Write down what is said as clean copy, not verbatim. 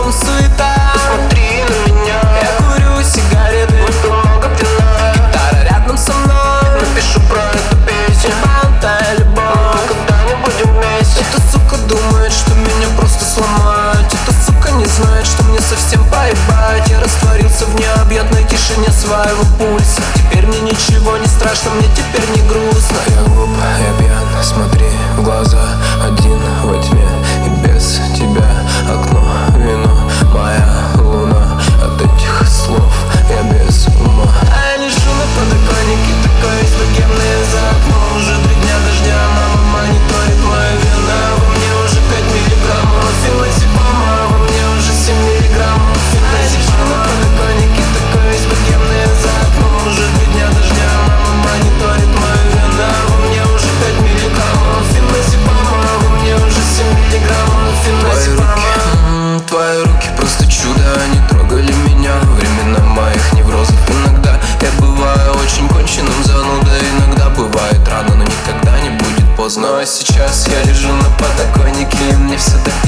кругом суета. Посмотри на меня, я курю сигареты, выпил много вина. гитара рядом со мной, Напишу про эту песню, болтая любовь. мы когда-нибудь будем вместе. Эта сука думает, что меня просто сломать. Эта сука не знает, что мне совсем поебать. Я растворился в необъятной тишине своего пульса. Теперь мне ничего не страшно, мне теперь не грустно. Я глуп, я пьян, смотри в глаза, один во тьме и без тебя. Окно, вино, моя луна. От этих слов я без ума. А я лежу на подоконнике, такой весь богемный за окном. Уже 3 дня дождя, мама мониторит мою вина. Во мне уже 5 миллиграммов феназепама, во мне уже 7 миллиграммов феназепама. На подоконнике такой весь богемный за окном. Уже 3 дня дождя, мама мониторит мою вина. Во мне уже 5 миллиграммов феназепама, во мне уже 7 миллиграммов феназепама. Твои руки просто чудо, они трогали меня во времена моих неврозов. Иногда я бываю очень конченным занудой, иногда бывает рано, но никогда не будет поздно. А сейчас я лежу на подоконнике, и мне все так